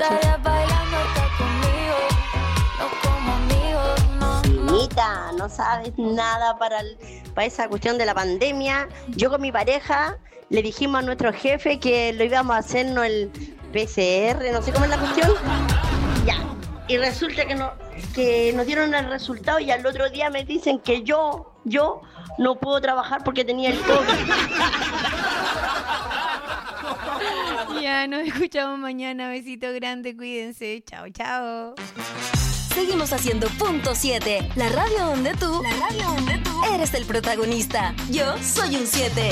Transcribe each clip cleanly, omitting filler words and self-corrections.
estarías bailando acá conmigo, no como amigos, no. Anita, no sabes nada para esa cuestión de la pandemia. Yo con mi pareja le dijimos a nuestro jefe que lo íbamos a hacernos el PCR, no sé cómo es la cuestión. Ya, y resulta que nos dieron el resultado y al otro día me dicen que yo no puedo trabajar porque tenía el COVID. Ya, nos escuchamos mañana. Besito grande, cuídense. Chao, chao. Seguimos haciendo Punto 7, la radio donde tú eres el protagonista. Yo soy un 7.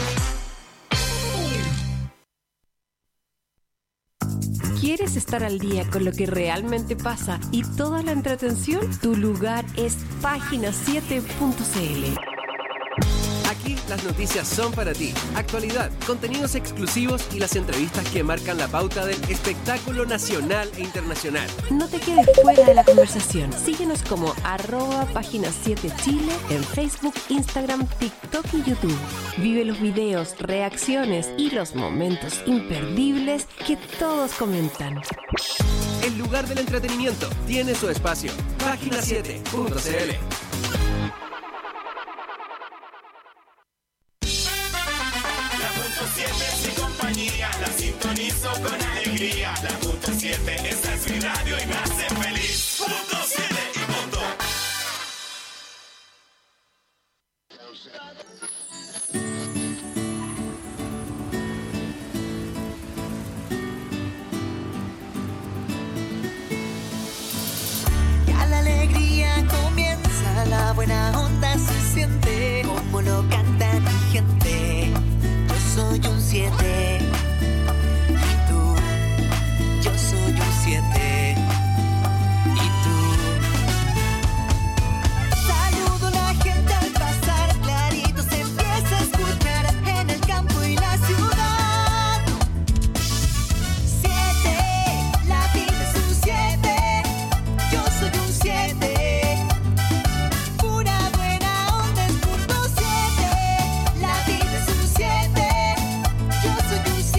¿Quieres estar al día con lo que realmente pasa y toda la entretención? Tu lugar es página7.cl. Aquí las noticias son para ti. Actualidad, contenidos exclusivos y las entrevistas que marcan la pauta del espectáculo nacional e internacional. No te quedes fuera de la conversación. Síguenos como @página7chile en Facebook, Instagram, TikTok y YouTube. Vive los videos, reacciones y los momentos imperdibles que todos comentan. El lugar del entretenimiento tiene su espacio. Página7.cl. La sintonizo con alegría. La Punto 7, esta es mi radio y me hace feliz. Punto 7 y punto. Ya la alegría comienza, la buena onda se siente, como lo canta mi gente. Yo soy un 7. Yo soy un 7. ¿Y tú? Saludo a la gente al pasar, clarito se empieza a escuchar en el campo y la ciudad. 7, la vida es un 7. Yo soy un 7. Pura buena onda es punto 7. La vida es un 7. Yo soy un 7.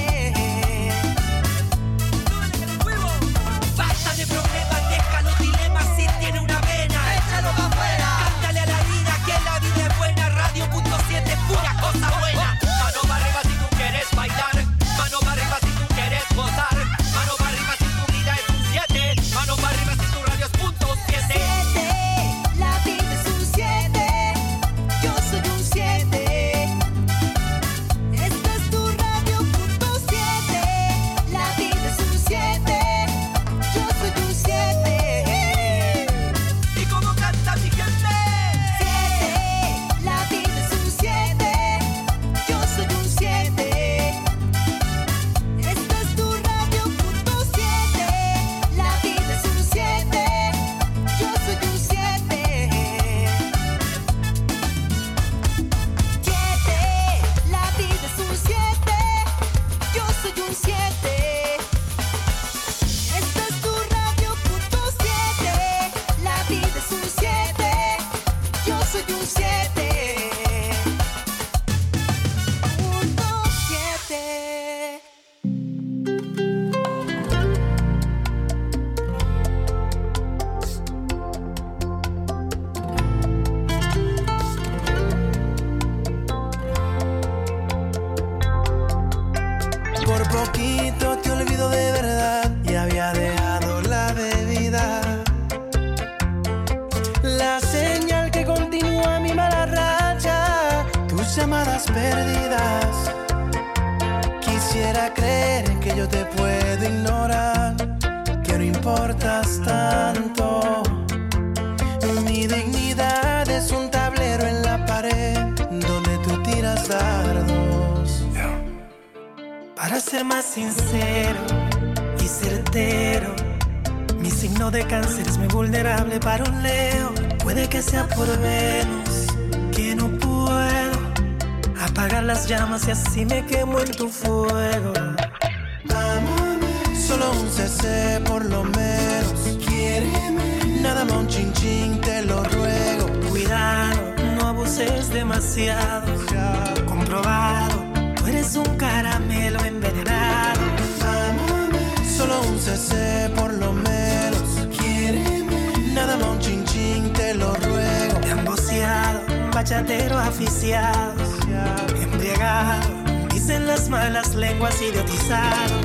Basta de problemas, deja los dilemas. Si tiene una vena, échalo pa' afuera. Cántale a la vida que la vida es buena. Radio punto 7 es pura cosa buena. Mano para arriba si tú quieres bailar. Mano para arriba si tú quieres gozar. Mano para arriba si tu vida es un 7. Mano para arriba si tu radio es punto 7. 7, la vida es un 7. Yo soy un 7. Esta es tu radio punto 7. La vida es un 7. Yo soy un 7. ¿Y cómo canta mi gente? 7, la vida es un 7. Yo soy un 7. Esta es tu radio punto 7. La vida es un 7. Yo soy un 7. 7, la vida es un 7. Yo soy un 7. Esta es tu radio punto 7. La vida es un 7. Yo soy un 7. Punto 7. Por poquito te olvido de verdad y había dejado la bebida. La señal que continúa mi mala racha, tus llamadas perdidas. Quisiera creer que yo te puedo ignorar, que no importas tanto. Mi dignidad es un tablero en la pared donde tú tiras dardos. Para ser más sincero y certero, mi signo de cáncer es muy vulnerable para un Leo. Puede que sea por Venus, que no puedo apagar las llamas y así me quemo en tu fuego. Solo un CC por lo menos. Quiéreme. Nada más un chin chin, te lo ruego. Cuidado, no abuses demasiado. Comprobado, tú eres un caramelo envenenado. Solo un CC por lo menos. Quiéreme. Nada más un chin chin, te lo ruego. Emboceado, bachatero aficiado, embriagado, dicen las malas lenguas, idiotizado.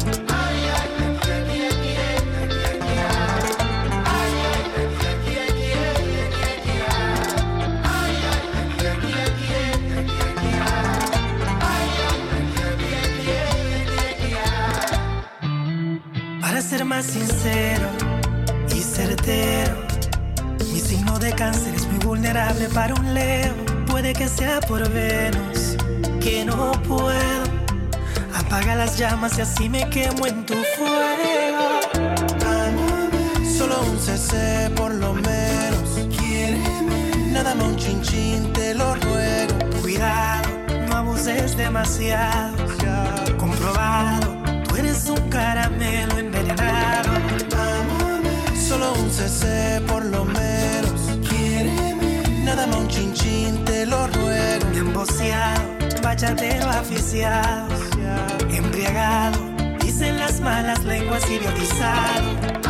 Para ser más sincero y certero, mi signo de cáncer es muy vulnerable para un Leo. Puede que sea por Venus, que no puedo. Apaga las llamas y así me quemo en tu fuego. Solo un CC por lo menos. Quiéreme. Nada más un chin chin, te lo ruego. Cuidado, no abuses demasiado. Comprobado, tú eres un caramelo envenenado. Solo un CC por lo menos. Quiéreme. Nada más un chin chin, te lo ruego. Emboceado, bachatero aficiado, embriagado, dicen las malas lenguas, idiotizado.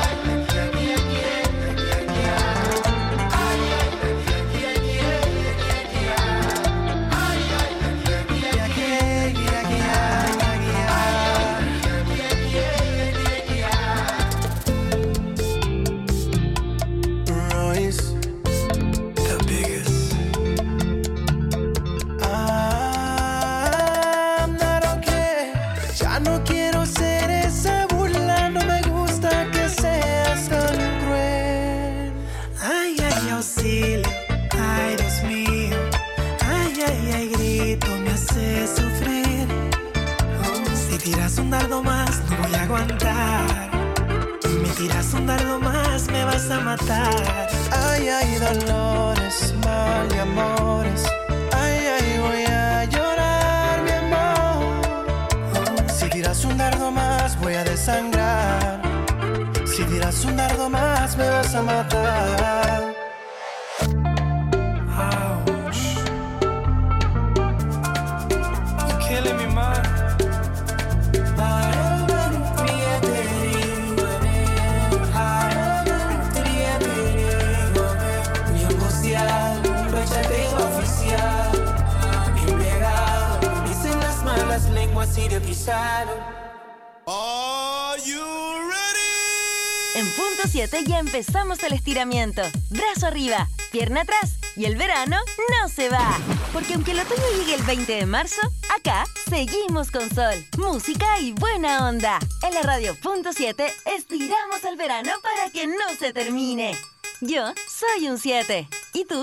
A matar. Ay, ay, dolores, mal y amores. Ay, ay, voy a llorar, mi amor. Si tiras un dardo más, voy a desangrar. Si tiras un dardo más, me vas a matar. Ouch. You're killing me, man. Are you ready? En punto 7 ya empezamos el estiramiento. Brazo arriba, pierna atrás y el verano no se va. Porque aunque el otoño llegue el 20 de marzo, acá seguimos con sol, música y buena onda. En la radio punto 7 estiramos el verano para que no se termine. Yo soy un 7. ¿Y tú?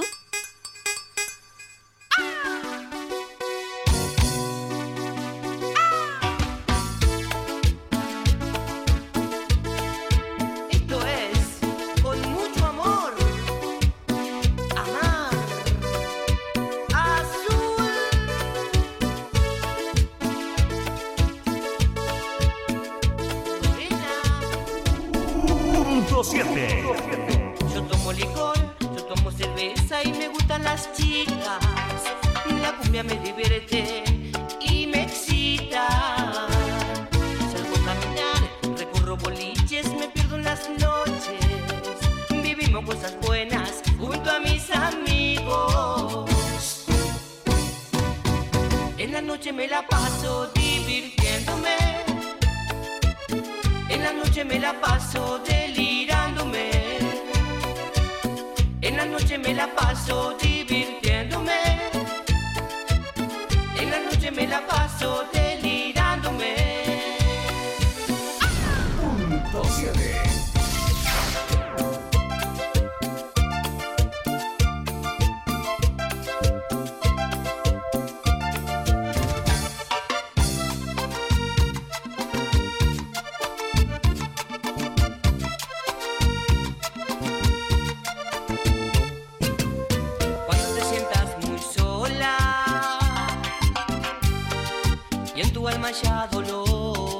Yo tomo licor, yo tomo cerveza y me gustan las chicas. La cumbia me divierte y me excita. Salgo a caminar, recorro boliches, me pierdo en las noches. Vivimos cosas buenas junto a mis amigos. En la noche me la paso divirtiéndome. En la noche me la paso delirándome. En la noche me la paso divirtiéndome. En la noche me la paso delirándome. Punto 7. Ya dolor.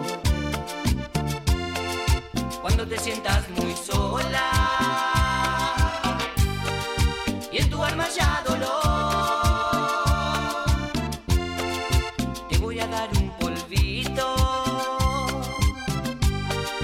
Cuando te sientas muy sola y en tu alma ya dolor, te voy a dar un polvito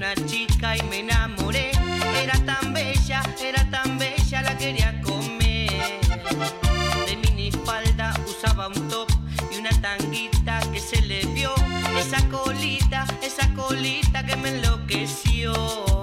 una chica y me enamoré. Era tan bella, la quería comer. De minifalda usaba un top y una tanguita que se le vio. Esa colita que me enloqueció.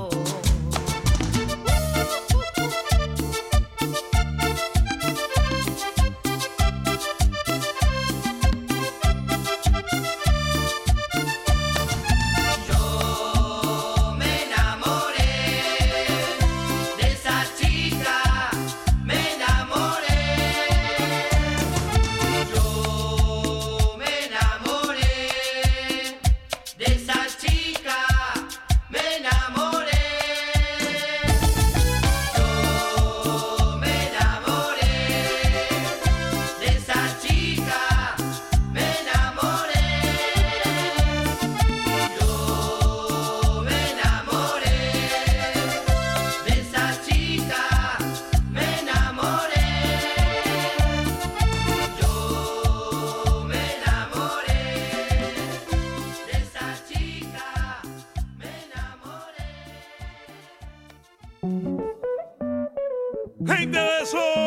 Gente de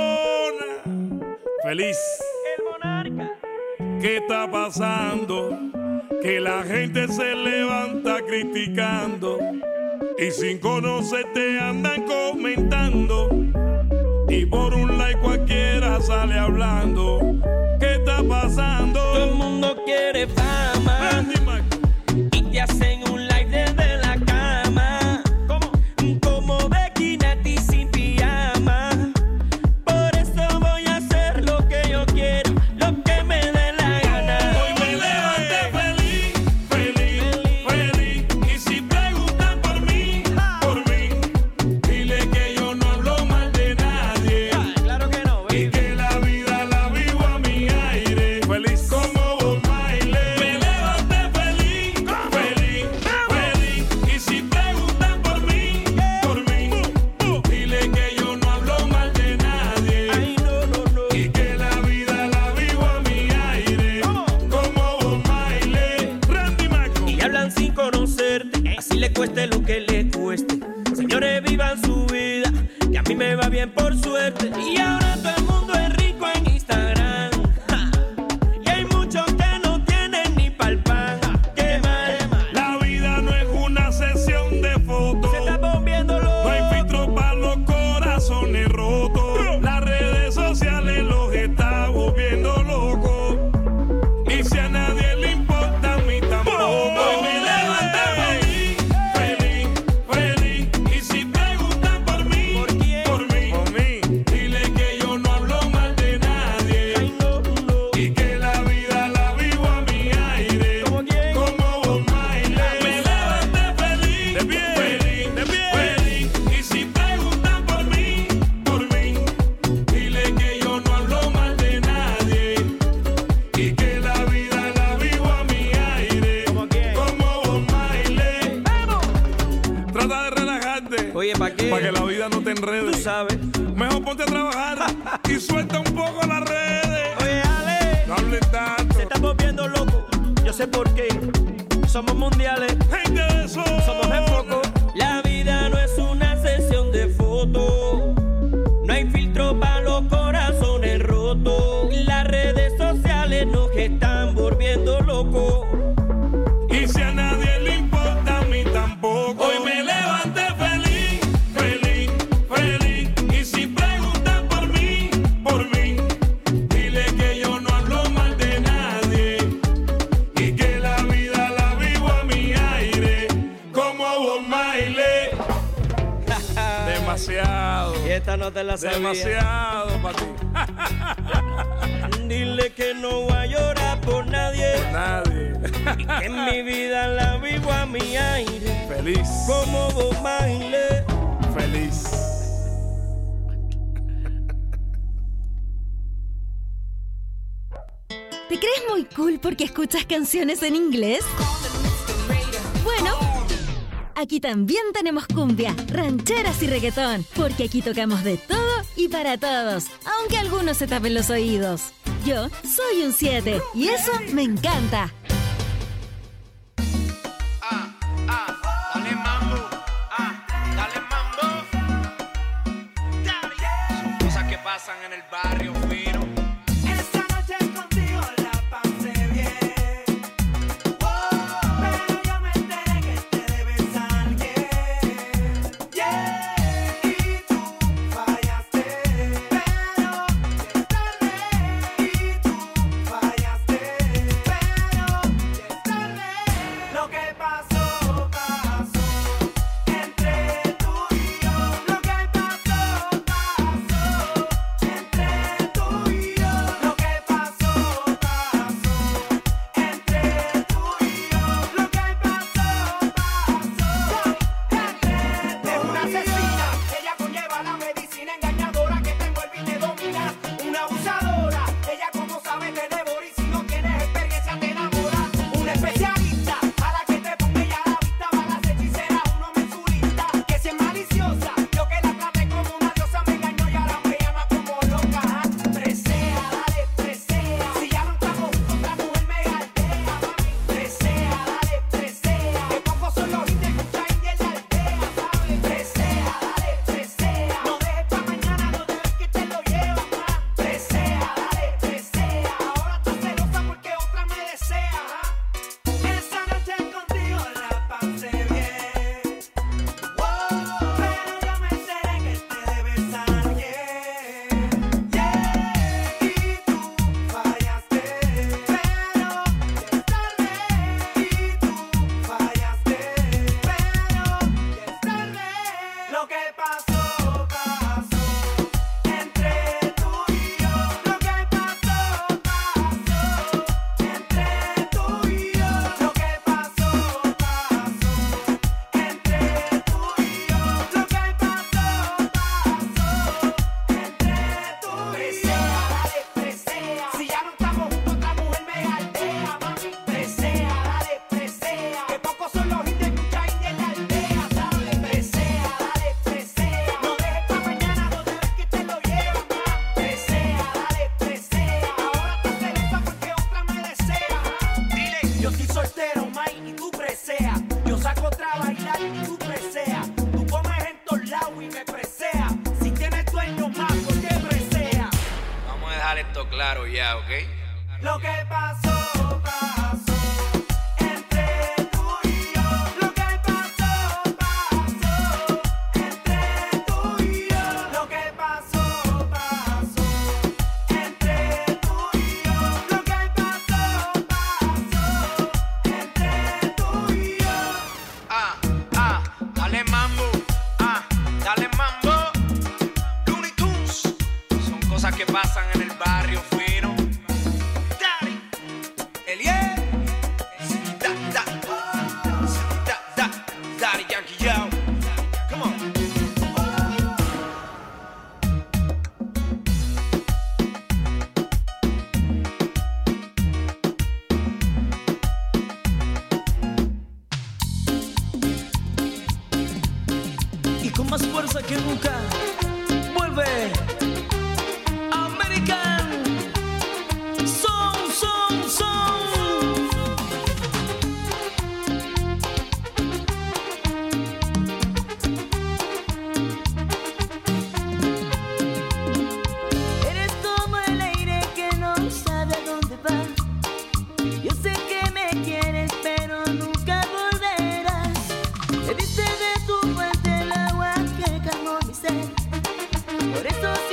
zona, feliz. El monarca. ¿Qué está pasando? Que la gente se levanta criticando y sin conocerte andan comentando y por un like cualquiera sale hablando. ¿Qué está pasando? Todo el mundo quiere fama y te hacen un like desde la cama. ¿Cómo? Como Becky Nati sin pijama. Por eso voy a hacer lo que yo quiero, lo que me dé la gana. Hoy me levanté feliz, feliz, feliz. Y si preguntan por mí, dile que yo no hablo mal de nadie. Claro que no, baby. Y que la vida la vivo a mi aire. Feliz como Bob Marley. Me levanté feliz, feliz, feliz. Y si preguntan por mí, dile que yo no hablo mal de nadie. Ay, no, no, no. Y que la vida la vivo a mi aire. Como Bob Marley. Randy Marco. Y hablan sin conocerte, así le cueste lo que le cueste. Señores, vivan su vida, que a mí me va bien por suerte. Y ahora todo el mundo es rico en Instagram. Ja. Y hay muchos que no tienen ni pa'l pan. Qué mal. La vida no es una sesión de fotos. Se está volviendo loco. No hay filtro para los corazones rotos. Las redes sociales los está volviendo locos. Y si a nadie le importa, a mí tampoco. Hoy me levanté feliz, feliz, feliz. Y si preguntan por mí, ¿Por quién? por mí, dile que yo no hablo mal de nadie. Ay, no, no. Y que la vida la vivo a mi aire. ¿Cómo quién? Como Bob Marley. Me levanté feliz, De pie, feliz, de pie. feliz. Y si preguntan por mí, dile que yo no hablo mal de nadie. Y que la vida la vivo a mi aire. ¿Cómo quién? Como Bob Marley. Trata de relajarte. Oye, ¿para qué? Para que la vida no te enrede. Tú sabes. Mejor ponte a trabajar y suelta un poco las redes. Oye, Ale, No hables tanto. se está volviendo loco. Yo sé por qué. Somos mundiales. Gente de zona. Somos de foco. La vida no es una sesión de fotos. No hay filtro para los corazones rotos. Las redes sociales nos están volviendo locos. Y si a nadie le importa, a mí tampoco. Hoy me levanté feliz, feliz, feliz. Y si preguntan por mí, dile que yo no hablo mal de nadie. Y que la vida la vivo a mi aire. Como Bob Marley. Demasiado. Y esta no te la sabía. Demasiado para ti. Dile que no voy a llorar por nadie. Nadie. Y que en mi vida la vivo a mi aire. Feliz. Como Bob Marley. Feliz. ¿Te crees muy cool porque escuchas canciones en inglés? Bueno, aquí también tenemos cumbia, rancheras y reggaetón, porque aquí tocamos de todo y para todos, aunque algunos se tapen los oídos. Yo soy un 7 y eso me encanta. Dale mambo. pasan en el barrio fino. Esta noche contigo la pasé bien. Pero yo me enteré que te debes a alguien. Yeah, y tú fallaste. Pero ya es tarde. Y tú fallaste. Pero ya es tarde. Lo que pasó, pasó entre tú y yo. Lo que pasó, pasó entre tú y yo. Lo que pasó, pasó entre tú y yo. Lo que pasó, pasó. Es una asesina, ella conlleva la medicina engañadora que te envuelve y te domina. Una abusadora, ella como sabe te devora y si no tienes experiencia te enamora. Una especialista, a la que te ponga ella a la vista, balas hechiceras, uno mensurista. Que si es maliciosa, yo que la traté como una diosa me engañó y ahora me llama como loca. Presea, dale, presea. Si ya no estamos juntos, otra mujer me galdea, mami. Presea, dale, presea. Que pocos son los indios que escuchan y en la aldea, ¿sabes? Presea, dale, presea. No dejes pa' mañana, no dejes que te lo llevas más. Presea, dale, presea. Ahora estás celosa porque otra me desea. Esa noche contigo la pasé bien. Pero yo me enteré que te debes a alguien. Yeah, y tú fallaste. Pero ya es tarde. Y tú fallaste. Pero ya es tarde. Lo que pasó, pasó entre tú y yo. Lo que pasó, pasó entre tú y yo. Lo que pasó, pasó entre tú y yo. Lo que pasó, pasó entre tú y yo. Presea, dale, presea. Si ya no estamos juntos, otra mujer me galdea, mami. Presea, dale, presea. Que pocos son los indios que escuchan y en la aldea, ¿sabes? Presea, dale, presea. No dejes pa' mañana, no dejes que te lo llevas más. Presea, dale, presea. Ahora estás celosa porque otra me desea. Dile, yo estoy soltero, Mike, y tú presea. Yo saco otra a bailar y tú presea. Tú comes en todos lados y me presea. Si tienes dueño más, ¿por qué presea? Vamos a dejar esto claro ya, ¿ok? Lo que pasó, pasó entre tú y yo. Lo que pasó, pasó entre tú y yo. Lo que pasó, pasó entre tú y yo. Lo que pasó, pasó entre tú y yo. Dale mambo, dale mambo. Looney Tunes, son cosas que pasan en el barrio fino. Dale, Elie, Daddy Yankee, yo, come on. Y con más fuerza que nunca vuelve American Son. Eres como el aire que no sabe a dónde va. Yo sé que me quieres, pero nunca volverás. Bebiste de tu fuente el agua que calmó mi sed. Por eso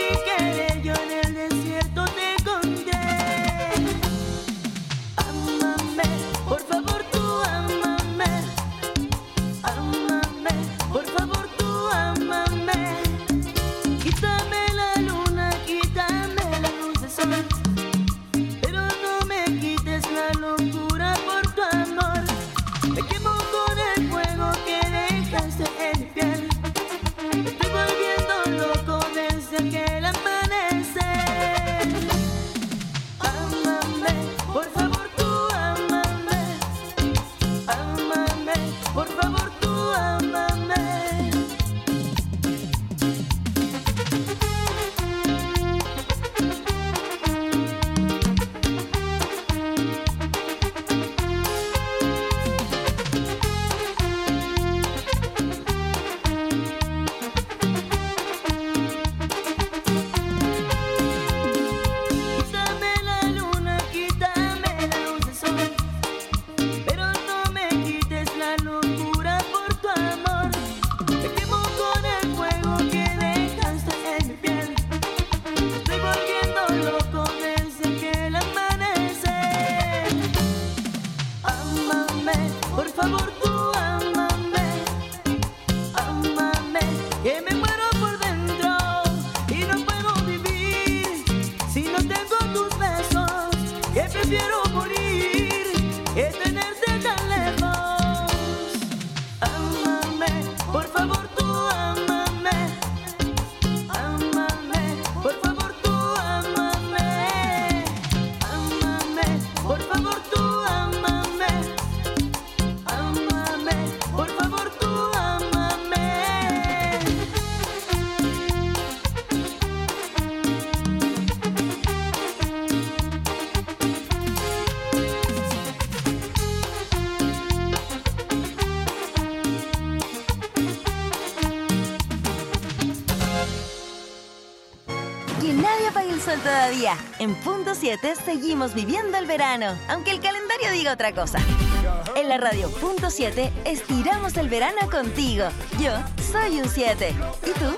sol todavía. En Punto 7 seguimos viviendo el verano, aunque el calendario diga otra cosa. En la radio Punto 7 estiramos el verano contigo. Yo soy un 7. ¿Y tú?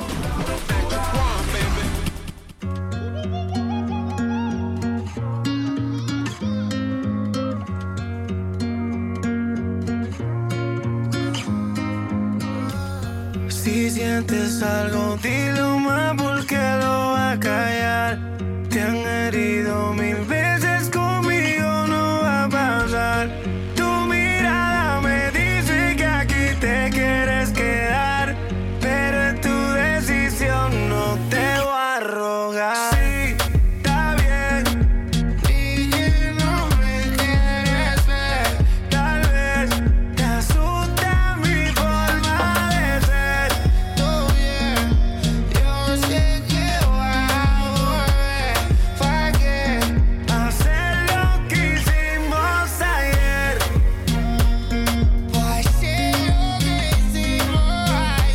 Si sientes algo, dilo más porque lo va a callar. Te han herido 1000 veces, conmigo no va a pasar. Tu mirada me dice que aquí te quieres quedar, pero es tu decisión, no te voy a rogar. Sí, está bien, y que no me quieres ver. Tal vez te asusta mi forma de ser. Todo bien, yo sé que voy a volver. ¿Para qué? Hacer lo que hicimos ayer. Pa' hacer lo que hicimos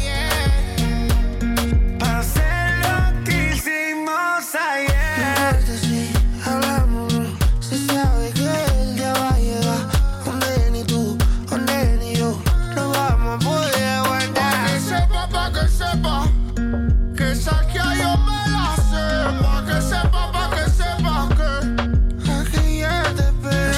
ayer. Pa' hacer lo que hicimos ayer. No importa si hablamos, se sabe que el día va a llegar. Donde ni tú, donde ni yo, no vamos a poder aguantar. Pa' que sepa, que esa que yo me la sé. Pa' que sepa que aquí ya te esperé.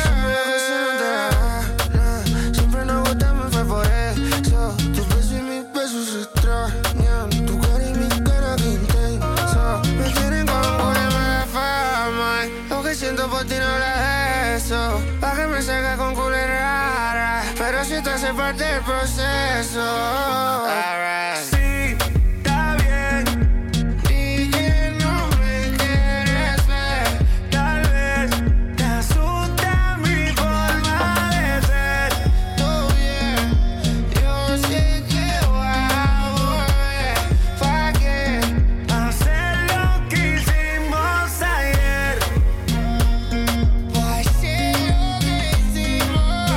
Siempre nos gustamos, fue por eso. Tus besos y mis besos se extrañan. Tu cara y mi cara que intensa. Me tienen con culebra de fama. Lo que siento por ti no es eso. Pa' que me salga con culebra rara. Pero si te hace parte del proceso. Sí, está bien. Y que no me quieres ver. Tal vez te asusta mi forma de ser. Todo bien, yo sé que voy a volver. ¿Pa' qué? Hacer lo que hicimos ayer. Pa' hacer lo que hicimos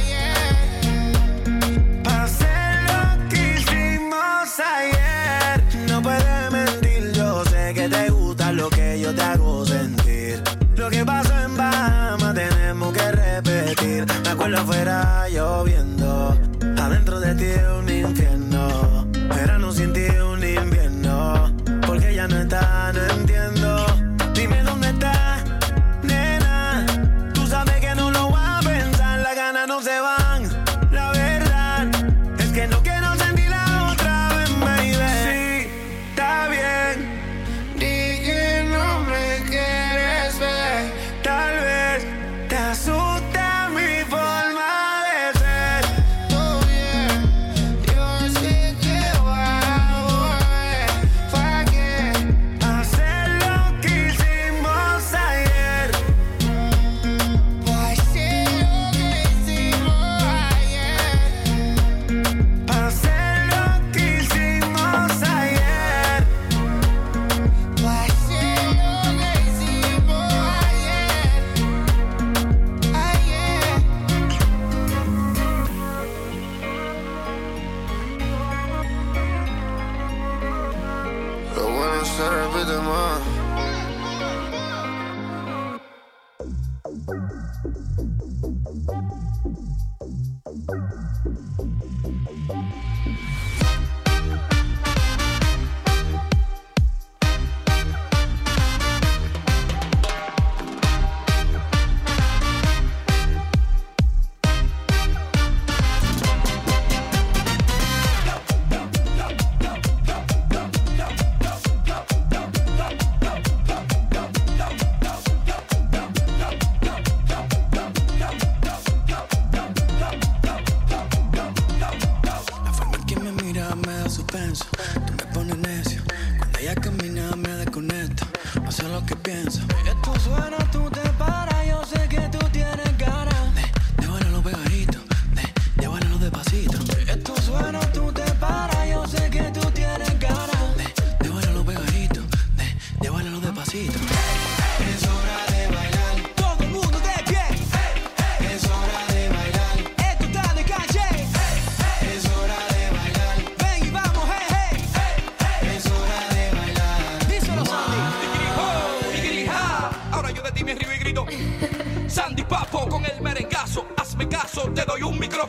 ayer. Pa' hacer lo que hicimos ayer. No puedes mentir, yo sé que te gusta lo que yo te hago sentir. Lo que pasó en Bahamas tenemos que repetir. Me acuerdo afuera lloviendo, adentro de ti un infierno. Verano sin ti un invierno, porque ya no está, no entiendo. Dime dónde está, nena. Tú sabes que no lo vas a pensar, las ganas no se van. La verdad es que no quiero sentirla otra vez, baby. Sí, está bien. Di que no me quieres ver. Tal vez te asusta mi forma de ser. Todo bien,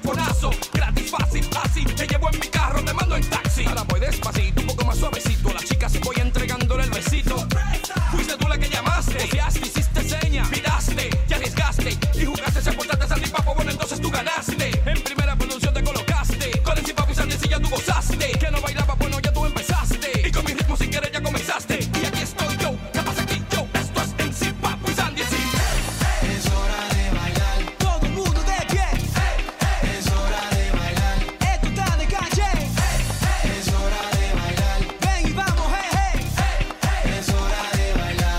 telefonazo. Gratis, fácil, así. Te llevo en mi carro, te mando en taxi. Ahora voy despacito, un poco más suavecito. A las chicas voy entregándole el besito. Fuiste tú la que llamaste, confiaste, hiciste seña, miraste, te arriesgaste y jugaste, se portaste Sandy Papo, bueno entonces tú ganaste. En primera producción te colocaste, con el Papo y Sandy ya tú gozaste. Que no bailaba, bueno ya tú empezaste y con mi ritmo sin querer ya comenzaste. Y aquí estoy yo, ¿qué pasa aquí yo? Esto es en sí, Papo y Sandy, sí. Es hora de bailar, todo el mundo de pie. Es hora de bailar, esto está de calle. Es hora de bailar, ven y vamos, hey, hey. Es hora de bailar,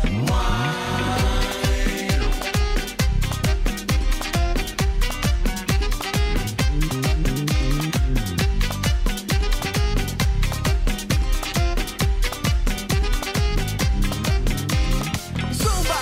Zumba.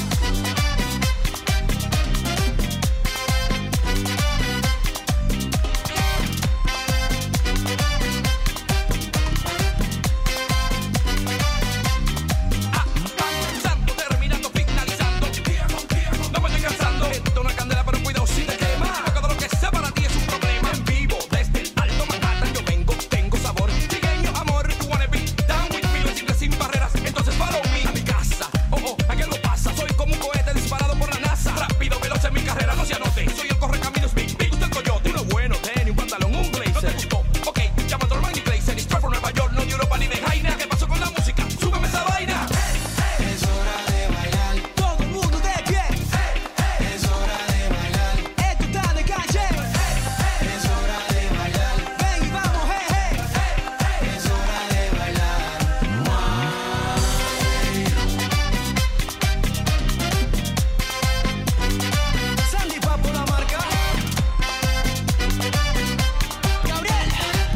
Avanzando, terminando, finalizando. No me estoy cansando. Esto es una candela, pero cuidado si te quema. Todo lo que sea para ti es un problema. En vivo, desde el Alto Manhattan yo vengo, tengo sabor. Trigueño, amor, you wanna be down with me. Lo simple sin barreras, entonces follow me. A mi casa, ¿a qué lo pasa? Soy como un cohete disparado por la NASA. Rápido, veloz en mi carrera, no se anote. Soy el correcaminos, big, big, usted el coyote. Uno bueno, tenis, un pantalón, un blazer. ¿No te gustó? Ok, llama a tu hermano y blazer. Straight from Nueva York, no de Europa ni de Jaina. ¿Qué pasó con la música? Súbeme esa vaina. Es hora de bailar, todo el mundo de pie. Es hora de bailar, esto está de calle. Es hora de bailar, ven y vamos, hey, hey. Es hora de bailar, Sandy Papo la marca. Gabriel.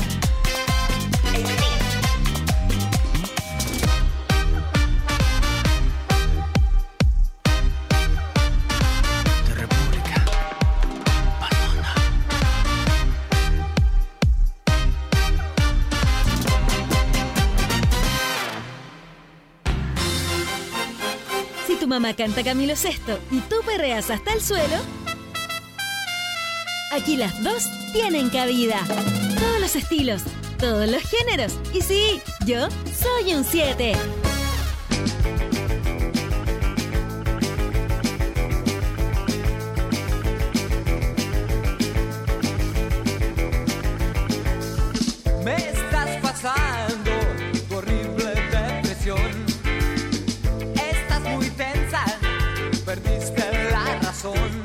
Si tu mamá canta Camilo Sesto y tú perreas hasta el suelo, aquí las dos tienen cabida. Todos los estilos, todos los géneros. Y sí, yo soy un 7. Me estás pasando tu horrible depresión. Estás muy tensa, perdiste la razón.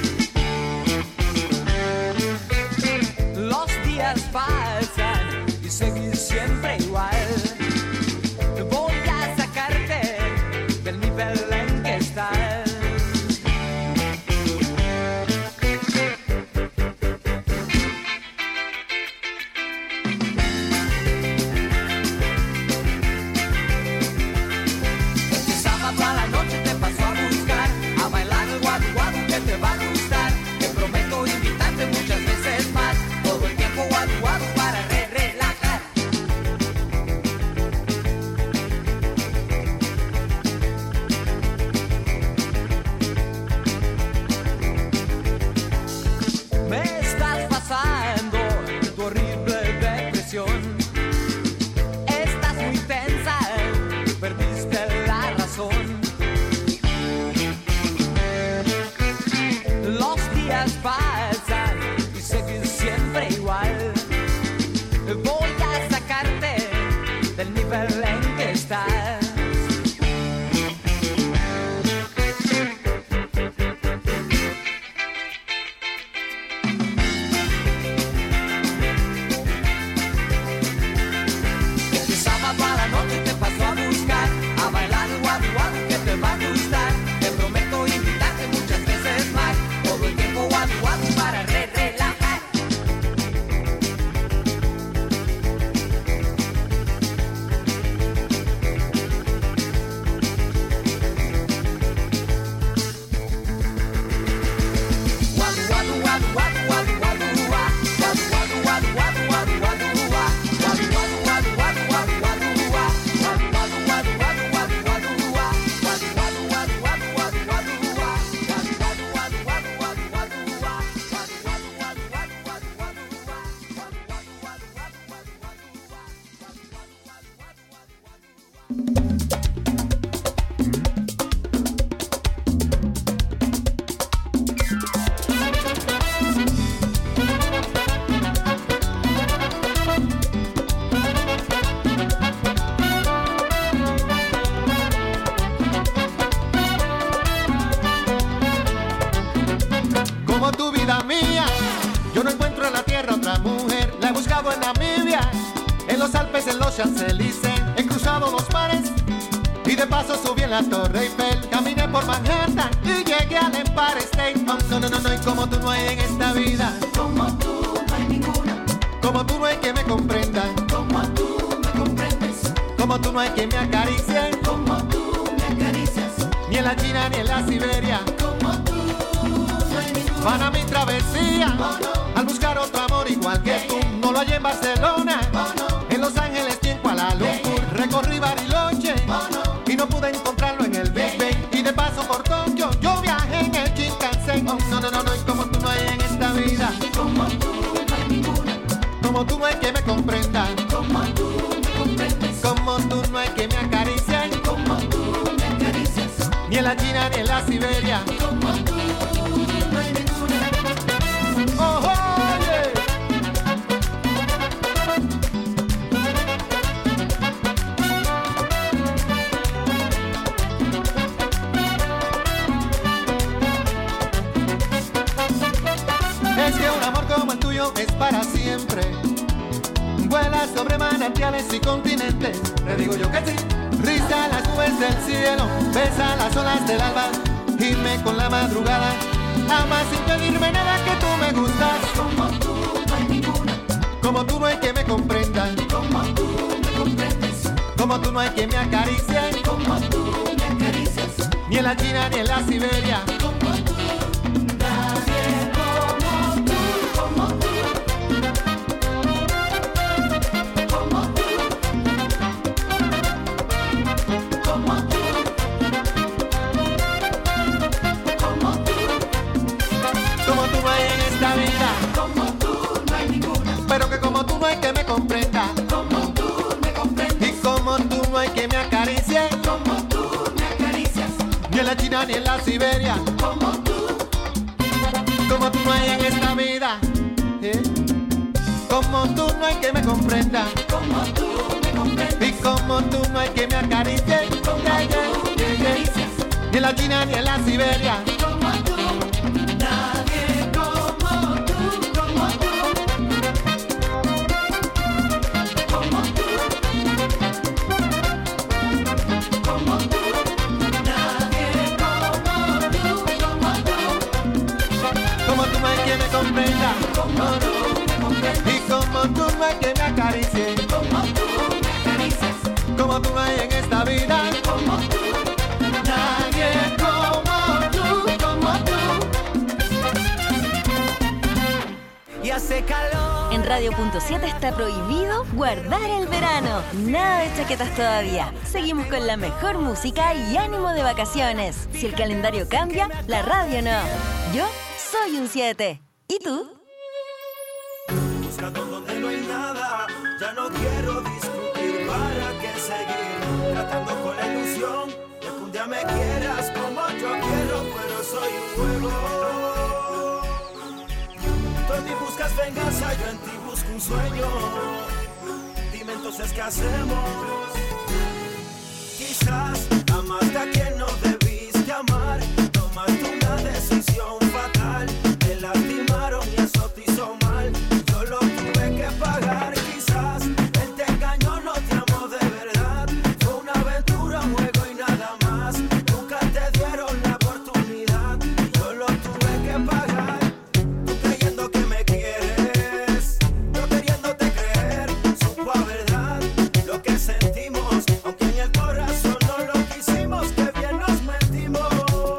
Los días pasan y seguís siempre igual. Voy a Yo no encuentro en la tierra otra mujer. La he buscado en Namibia, en los Alpes, en los Champs-Élysées. He cruzado los mares y de paso subí en la Torre Eiffel. Caminé por Manhattan y llegué al Empire State. Oh, no, no, no, no, y como tú no hay en esta vida. Como tú no hay ninguna. Como tú no hay que me comprenda. Como tú me comprendes. Como tú no hay que me acaricie. Como tú me acaricias. Ni en la China ni en la Siberia. Como tú no hay ninguna. Van a mi travesía, oh, no. Al buscar otro amor igual que tú. No lo hallé en Barcelona, oh, no. En Los Ángeles y en Kuala Lumpur. Recorrí Bariloche, oh, no. Y no pude encontrarlo en el Big Bang. Y de paso por Tokio yo viajé en el Shinkansen. Oh, no, no, no, no, y como tú no hay en esta vida. Como tú no hay ninguna. Como tú no hay que me comprenda. Como tú me comprendes. Como tú no hay que me acaricien. Como tú me acaricias. Ni en la China ni en la Siberia. Como tú no hay ninguna. Oh, oye. Es que un amor como el tuyo es para siempre. Vuela sobre manantiales y continentes. Le digo yo que sí. Riza las nubes del cielo, besa las olas del alba. Gime con la madrugada. Ama sin pedirme nada, que tú me gustas. Como tú no hay ninguna. Como tú no hay que me comprenda. Como tú me comprendes. Como tú no hay que me acaricie. Como tú me acaricias. Ni en la China ni en la Siberia. Como tú. Nadie como tú, como tú. Como tú. Como tú. Como tú. Como tú no hay en esta vida. Como tú no hay ninguna. Pero que como tú no hay que me comprenda. Como tú me comprendes. Y como tú no hay que me acaricie. Como tú me acaricias. Ni en la China ni en la Siberia. Como tú. Como tú no hay en esta vida. Como tú no hay que me comprenda. Como tú me comprendes. Y como tú no hay que me acaricie. Como tú me acaricias. Ni en la China ni en la Siberia. Como tú. Nadie como tú, como tú. Como tú. Como tú. Nadie como tú, como tú. Como tú no hay que me comprenda. Como tú me comprendes. Y como tú no hay que me acaricie. Como tú me acaricias. Como tú no hay en esta vida. Como tú. Nadie como tú, como tú. Y hace calor. En Radio.7 está prohibido guardar el verano. Nada de chaquetas todavía. Seguimos con la mejor música y ánimo de vacaciones. Si el calendario cambia, la radio no. Yo soy un 7. ¿Y tú? Buscando donde no hay nada, ya no quiero discutir. ¿Para qué seguir tratando con la ilusión de que un día me quieras como yo quiero? Pero soy un juego. Tú en mí buscas venganza, yo en ti busco un sueño. Dime entonces qué hacemos. Quizás amaste a quien no debiste amar. Tomaste una decisión fatal. Te lastimaron y eso te hizo mal. Yo lo tuve que pagar. Quizás él te engañó, no te amó de verdad. Fue una aventura, un juego y nada más. Nunca te dieron la oportunidad. Yo lo tuve que pagar. Tú creyendo que me quieres, yo queriéndote creer. Supo a verdad lo que sentimos, aunque en el corazón no lo quisimos. Que bien nos mentimos.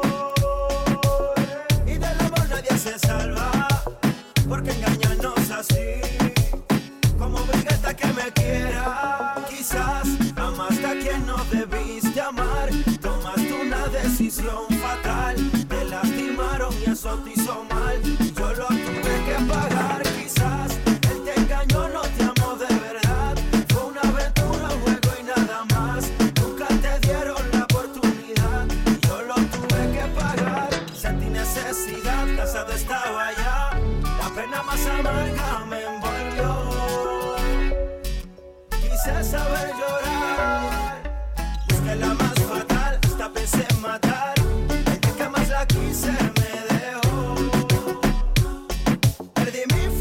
Y del amor nadie se salva, porque engañarnos así, como obligarte a que me quiera. Quizás amaste a quien no debiste amar. Tomaste una decisión fatal. Te lastimaron y eso te hizo mal. Yo lo tuve que pagar. Quizás él te engañó, no te amó de verdad. Fue una aventura, un juego y nada más. Nunca te dieron la oportunidad. Yo lo tuve que pagar. Sentí necesidad, cansado estaba ya. La pena más amarga me envolvió. Quise saber llorar. Busqué la más fatal, hasta pensé en matar. El día que más la quise me dejó. Perdí mi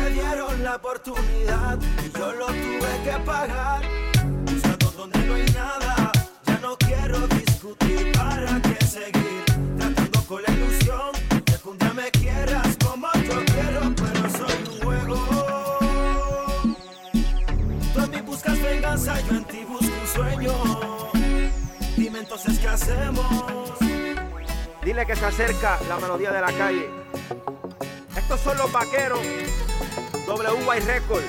me dieron la oportunidad y yo lo tuve que pagar. Buscando donde no hay nada, ya no quiero discutir. ¿Para qué seguir tratando con la ilusión de que un día me quieras como yo quiero? Pero soy un juego. Tú en mí buscas venganza, yo en ti busco un sueño. Dime entonces qué hacemos. Dile que se acerca la melodía de la calle. Estos son los vaqueros. WY Record.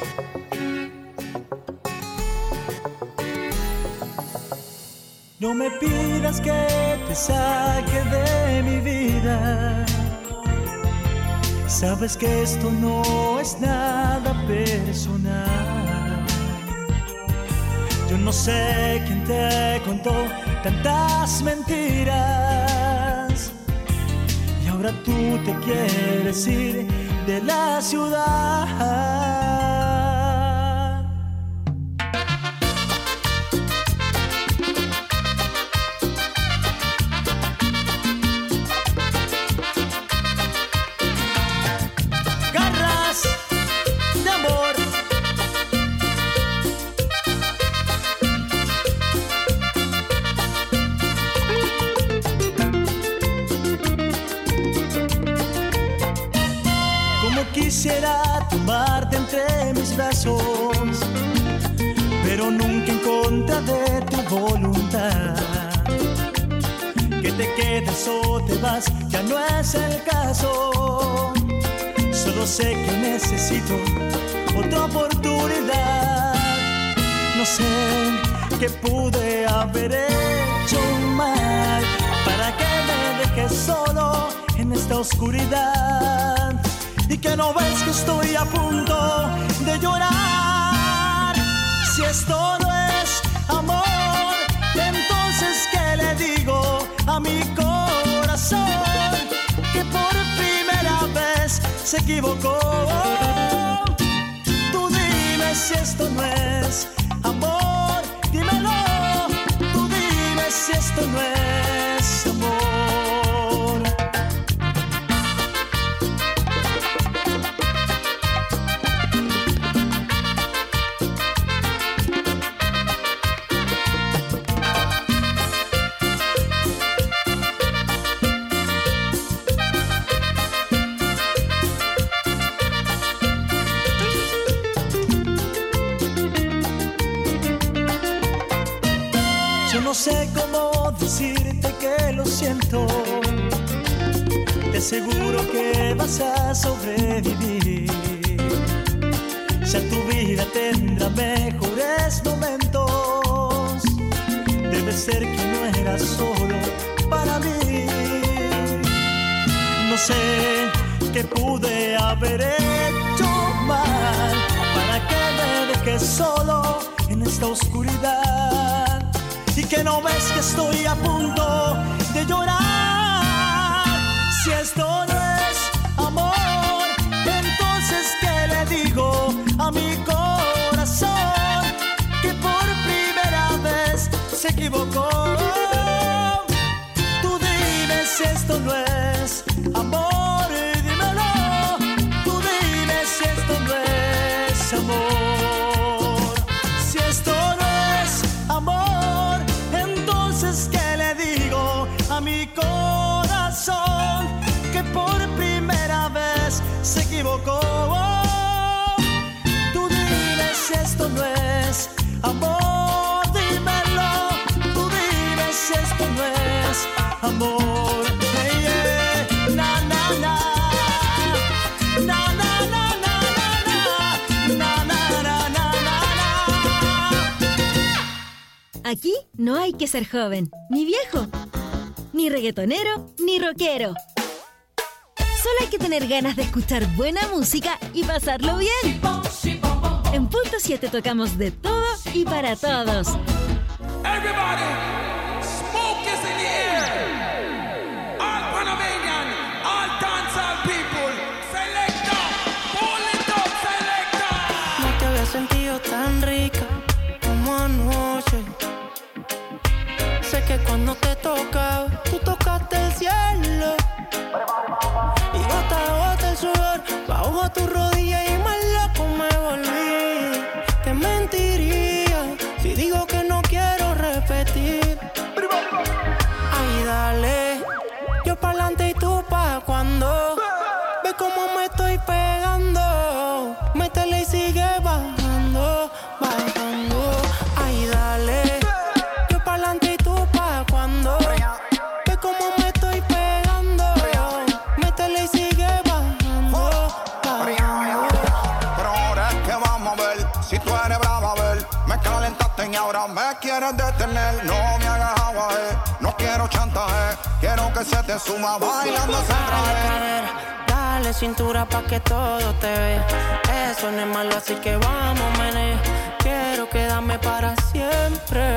No me pidas que te saque de mi vida. Sabes que esto no es nada personal. Yo no sé quién te contó tantas mentiras y ahora tú te quieres ir de la ciudad. Garras de amor. Quisiera tomarte entre mis brazos, pero nunca en contra de tu voluntad. Que te quedes o te vas, ya no es el caso. Solo sé que necesito otra oportunidad. No sé qué pude haber hecho mal para que me dejes solo en esta oscuridad. Y que no ves que estoy a punto de llorar. Si esto no es amor, entonces ¿qué le digo a mi corazón? Que por primera vez se equivocó. Tú dime si esto no es amor, dímelo. Tú dime si esto no es amor. No sé cómo decirte que lo siento. Te aseguro que vas a sobrevivir. Ya tu vida tendrá mejores momentos. Debe ser que no eras solo para mí. No sé qué pude haber hecho mal para que me dejes solo en esta oscuridad. Y que no ves que estoy a punto de llorar. Si esto no es amor, entonces ¿qué le digo a mi corazón? Que por primera vez se equivocó. Tú dime si esto no es amor, dímelo. Tú dime si esto no es amor. Si esto no es amor, entonces ¿qué le digo a mi corazón? Que por primera vez se equivocó. Tú dime si esto no es amor, dímelo. Tú dime si esto no es amor. Hey, yeah. Na, na, na. Na, na, na, na, na, na, na, na, na, na. Aquí no hay que ser joven, ni viejo, ni reggaetonero, ni rockero. Solo hay que tener ganas de escuchar buena música y pasarlo bien. En Punto 7 tocamos de todo y para todos. Everybody, smoke is in the air. All Panamanian, all dancehall people. Selecta, pull it up, selecta. No te había sentido tan rica como anoche. Sé que cuando te tocaba, tú tocaste el cielo. Y gota a gota el sudor bajo tu rodilla y más y ahora me quieres detener. No me hagas agua, no quiero chantaje. Quiero que se te suma bailando ese traje. Dale cintura pa' que todo te vea. Eso no es malo, así que vamos, menea. Quiero quedarme para siempre.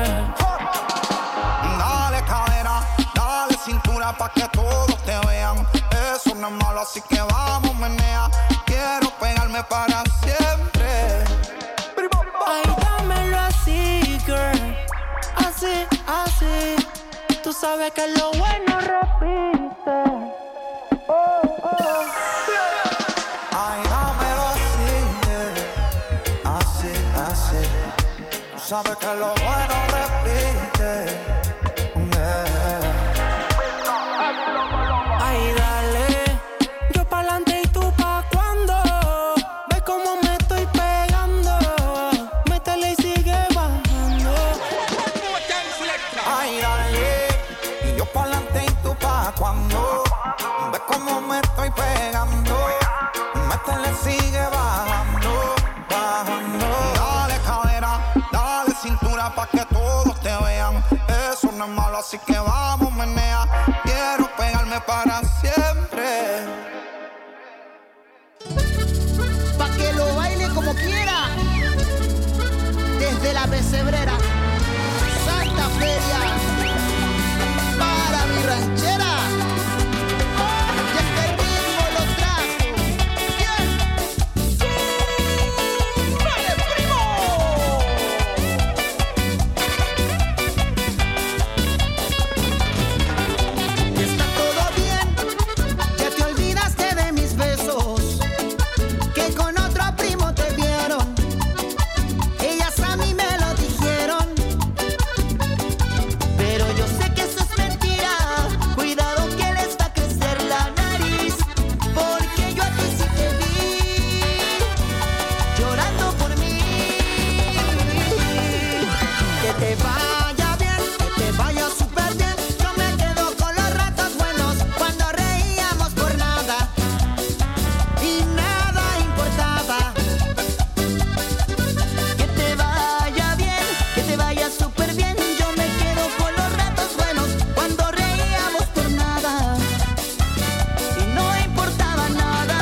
Dale cadera, dale cintura pa' que todos te vean. Eso no es malo, así que vamos, menea. Quiero pegarme para siempre. Ay, dámelo así, girl. Así, así. Tú sabes que lo bueno repite. Oh, oh. Ay, dámelo así, así, así. Tú sabes que lo bueno repite. Ay, dale. Yo pa'lante y tú pa' cuando. Ve cómo me estoy pegando. Métele y sigue bajando. Ay, dale. Y yo pa'lante y tú pa' cuando. Ve cómo me estoy pegando. Métele, sigue bajando, bajando. Dale cadera, dale cintura pa' que todos te vean. Eso no es malo, así que vamos, menea. Quiero pegarme para siempre. Pa' que lo baile como quiera. Desde la pesebrera, Santa Feria, para mi ranchera. Y este ritmo lo trajo. Bien. ¡Vale, primo! Y está todo bien. Ya te olvidaste de mis besos, que con otro primo te vieron. Ellas a mí me lo dijeron, pero yo sé que eso es mentira. Cuidado que les va a crecer la nariz, porque yo a ti sí te vi llorando por mí. Que te vaya bien, que te vaya súper bien. Yo me quedo con los ratos buenos cuando reíamos por nada y nada importaba. Que te vaya bien, que te vaya súper bien. Yo me quedo con los ratos buenos cuando reíamos por nada y no importaba nada.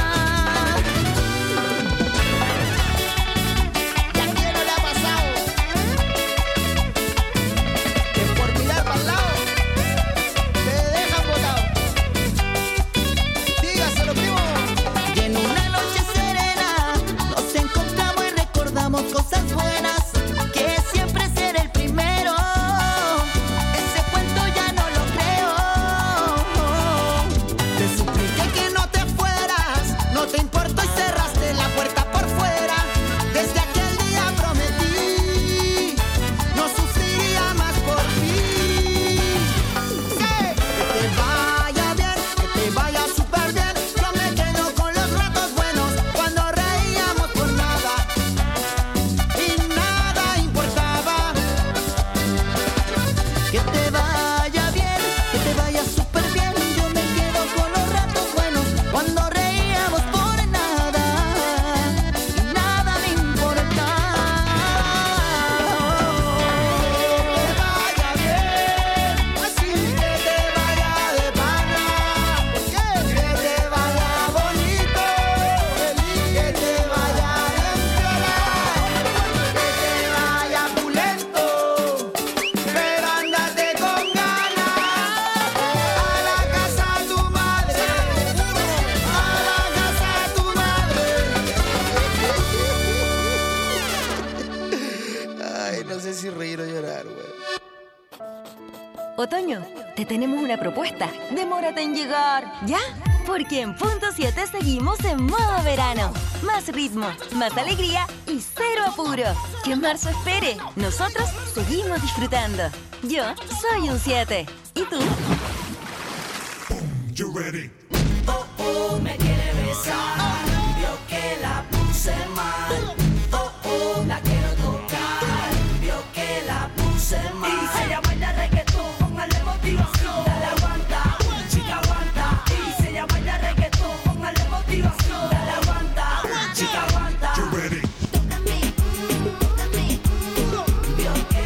¿Y a quién no le ha pasado que por mirar para el lado te dejan botado? Dígaselo, primo. Y en una noche serena nos encontramos y recordamos cosas buenas, que siempre seré el primero. Ese cuento ya no lo creo. Te supliqué que no te fueras, no te importó y cerraste la puerta por fuera. Desde aquel día prometí no sufriría más por ti. Que te vaya bien, que te vaya súper bien. Yo me quedo con los ratos buenos cuando reíamos por nada y nada importaba. Que te vaya bien, que te vaya súper bien. Yo me quedo con los ratos buenos cuando reíamos por nada y nada me importa. Que te vaya bien, así que te vaya de pana. Que te vaya bonito, que te vaya bien piola, que te vaya pulento, pero ándate con ganas. A la casa de tu madre, a la casa de tu madre. Ay, no sé si reír o llorar, güey. Otoño, te tenemos una propuesta. Demórate en llegar, ¿ya? Porque en Punto 7 seguimos en modo verano. Más ritmo, más alegría y cero apuro. Que marzo espere. Nosotros seguimos disfrutando. Yo soy un 7. ¿Y tú? You ready? Oh, oh, me quiere besar. Vio que la puse mal. Oh, oh, la quiero tocar. Vio que la puse mal. Y se llama baila reggaetón, póngale motivación. Dale aguanta, chica aguanta. Y se llama baila reggaetón, póngale motivación. Dale aguanta, chica aguanta. You ready? Vio que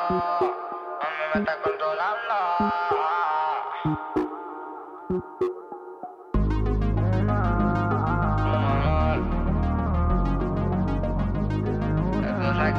Mami me está controlando. Eso es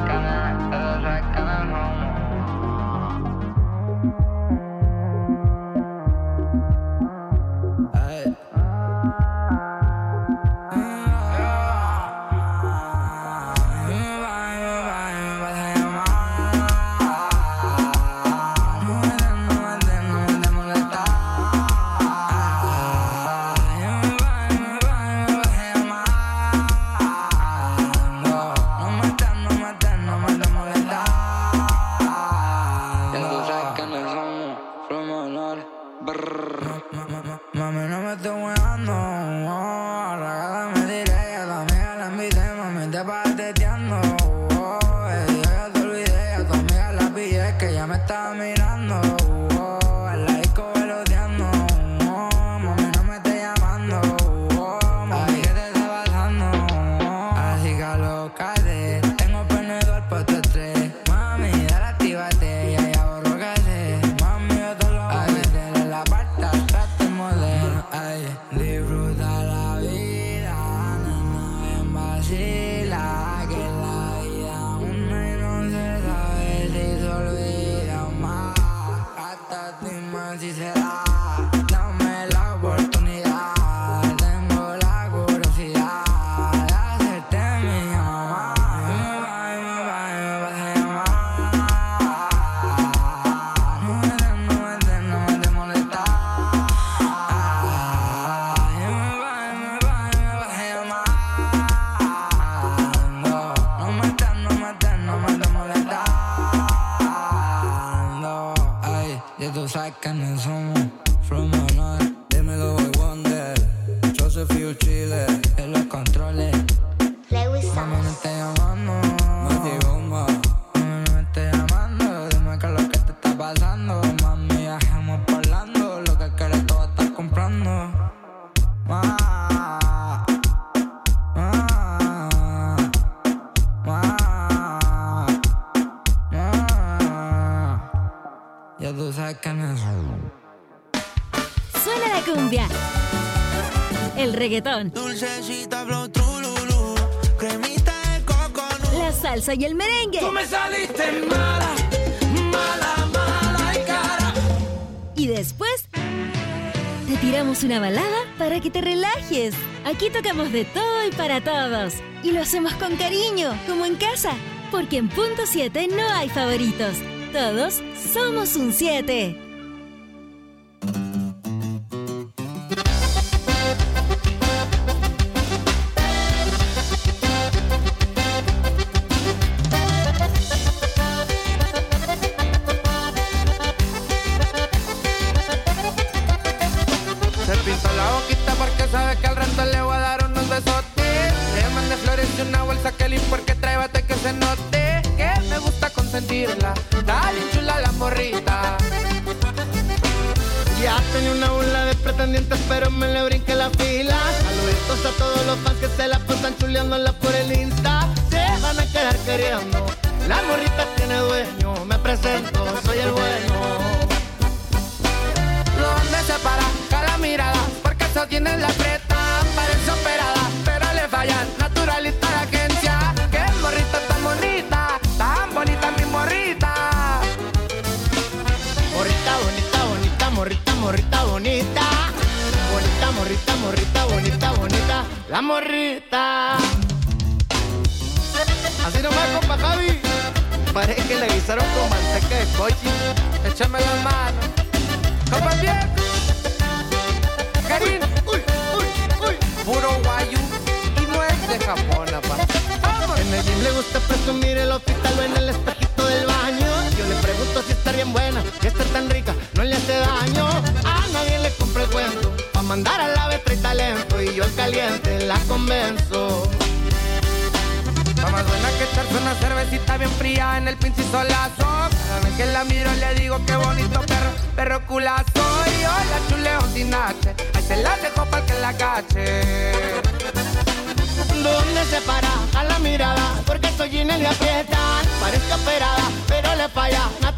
Mami, no me estoy weando. Regálame diré, a tu amiga la invité. Mami, te vas teteando. Ya te olvidé, a tu amiga la pillé, que ya me estaba mirando. En la disco veloteando. Mami, no me estés llamando. Mami, ¿qué te está pasando? Así que alócate. Tengo planeado para tu estrés. Mami, dale, actívate. Ya borro que sé. Mami, yo te lo voy a meter en la parte atrás del modelo. Ay, disfruta la vida, nena, ven vacila. Que la vida una y no se sabe si se olvida más. Hasta dime si será. Dame la oportunidad. Tengo la curiosidad de hacerte mi mamá. Me va a llamar. No me molestar. Ay, ya tú sabes quiénes somos. From honor, dímelo, boy wonder. Joseph Chile, en los controles. Mami, me está llamando. Mati Goma. Mami, no me está llamando. Dime qué es lo que te está pasando. Mami, viajamos parlando. Lo que quieres tú vas a estar comprando. Ya tú sabes quiénes son. Suena la cumbia, el reggaetón, Dulcecita, flow, trululú, cremita de coco, la salsa y el merengue. Tú me saliste mala, mala, mala y cara. Y después te tiramos una balada para que te relajes. Aquí tocamos de todo y para todos. Y lo hacemos con cariño, como en casa. Porque en Punto 7 no hay favoritos. Todos somos un 7. Se pintó la boquita porque sabe que al rato le voy a dar unos besotes. Le mandé flores y una bolsa que lim porque trae bate que se note. Que me gusta consentirla, dale chula la morrita. Ya tenía una bola de pretendientes, pero me le brinqué la fila. Saluditos a todos los fans que se la pasan chuleándola por el Insta. Se van a quedar queriendo. La morrita tiene dueño. Me presento, soy el bueno. ¿Dónde se para? Cada mirada, porque eso tiene la preta. Parece operada, pero le fallan. Naturalista de agencia. Que morrita tan bonita mi morrita. Morrita bonita, bonita, morrita, morrita bonita. Bonita, morrita, morrita, bonita, bonita. La morrita. Así nomás, compa Javi. Parece que le guisaron con manteca de coche. Échame la mano. Compa viejo. Karin. Uy, uy, uy. Puro guayu. Y no es de Japón, apa. En el gym le gusta presumir el hospital o en el espejito del baño. Yo le pregunto si está bien buena, que está tan rica, no le hace daño. A nadie le compra el cuento, pa' mandar a la vez trae talento. Y yo al caliente la convenzo. Va más buena que echarse una cervecita bien fría en el pinche solazo. Cada vez que la miro le digo qué bonito perro culazo. Y yo la chuleo sin H, ahí se la dejo para que la cache. ¿Dónde se para a la mirada? Porque soy Ginel y aprietan. Parece operada, pero le falla.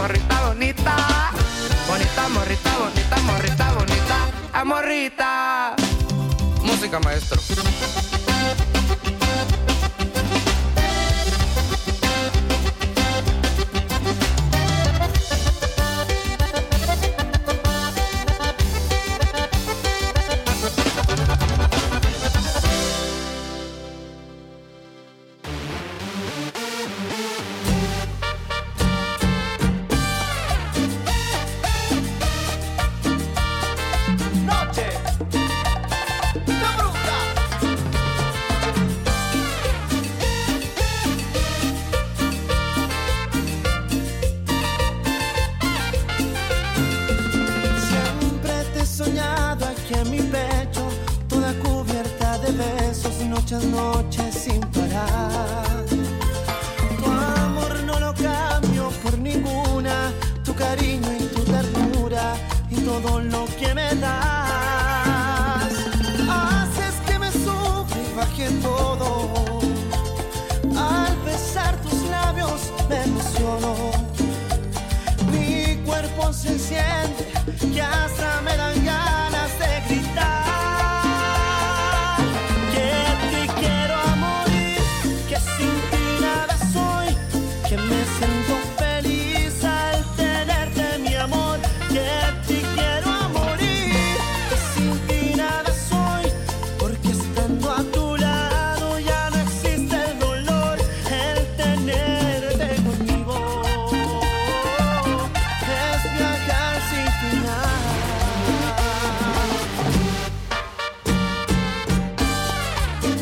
morrita bonita. Bonita, morrita, bonita, morrita, bonita. ¡Ay, morrita! Música, maestro. Noches sin parar. Tu amor no lo cambio por ninguna. Tu cariño y tu ternura y todo lo que me das. Haces que me sufra y baje todo. Al besar tus labios me emociono. Mi cuerpo se enciende y hasta me dan